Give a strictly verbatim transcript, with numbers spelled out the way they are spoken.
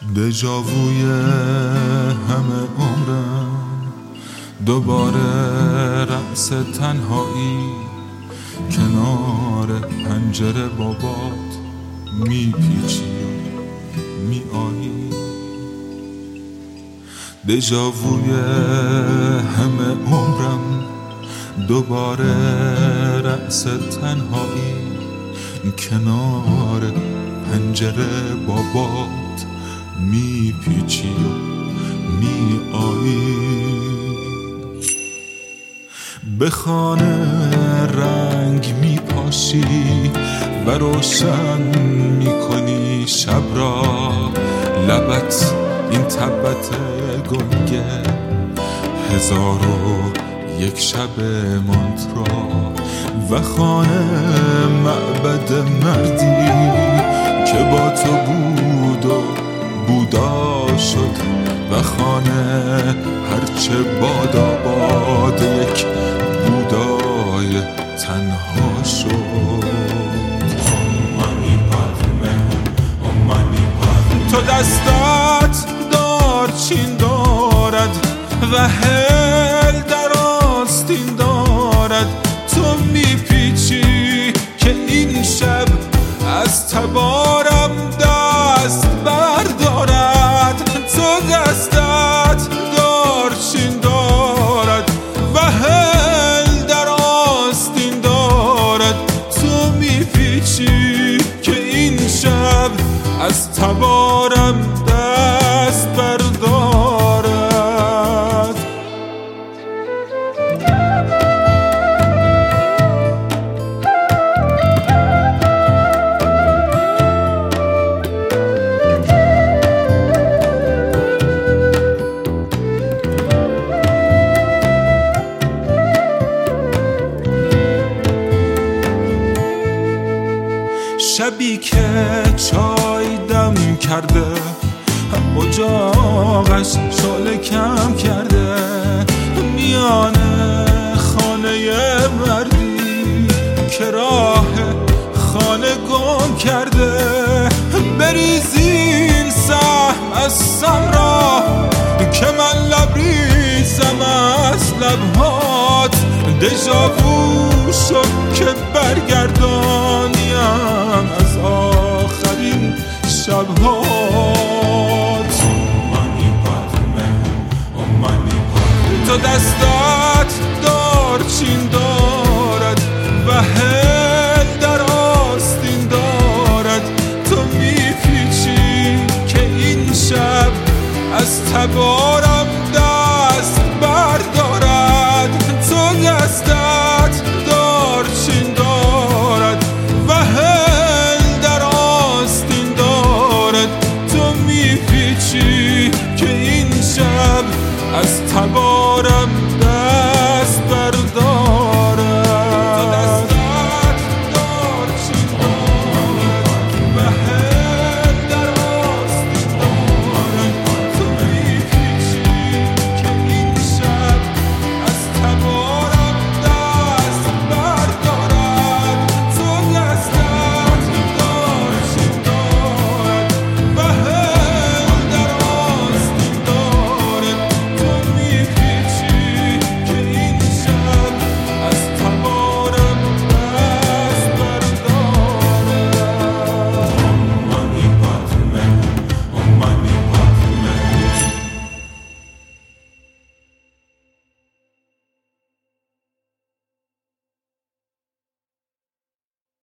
دژاووی همه عمرم، دوباره رأس تنهایی کنار پنجره بابات میپیچی و میآیی. دژاووی همه عمرم، دوباره رأس تنهایی کنار پنجره بابات میپیچی و میآیی. به خانه رنگ میپاشی و روشن میکنی شب را، لبت این تبت گنگه هزار و یک شب مانترا. و خانه معبد مردی که با تو بود و بودا شد، و خانه هرچه بادا باد یک بودای تنها شد. تو دستات دارچین دارد و هل در آستین دارد، تو میپیچی که این شب از تبارم دست بردارد. تو دستت دارچین دارد و هل در آستین دارد، تو میپیچی که این شب از تبارم دست بردارد. شبی که چای دم کرده، اجاقش شعله کم کرده، میانه خانه مردی که راه خانه گم کرده. بریزین سهم از سمرا که من لبریزم از لبهات. دژاوو شد که برگردانیم از آخرین شبهات. تو دستات دارچین دارد و هل در آستین دارد، تو میپیچی که این شب از تبار